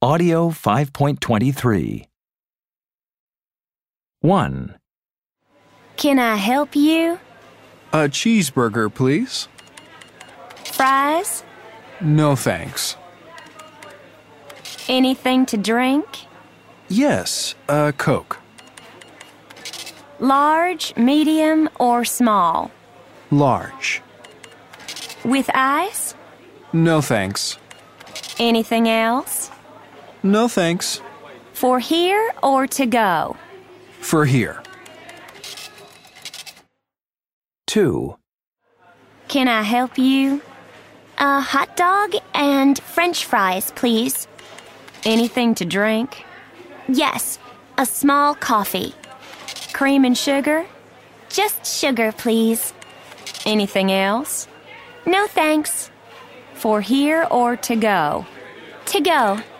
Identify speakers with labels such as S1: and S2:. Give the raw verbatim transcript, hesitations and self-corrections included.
S1: Audio five point twenty-three. one.
S2: Can I help you?
S3: A cheeseburger, please.
S2: Fries?
S3: No, thanks.
S2: Anything to drink?
S3: Yes, a Coke.
S2: Large, medium, or small?
S3: Large.
S2: With ice?
S3: No, thanks.
S2: Anything else?
S3: No, thanks.
S2: For here or to go?
S3: For here.
S1: two.
S2: Can I help you? A hot dog and French fries, please. Anything to drink? Yes, a small coffee. Cream and sugar? Just sugar, please. Anything else? No, thanks. For here or to go? To go.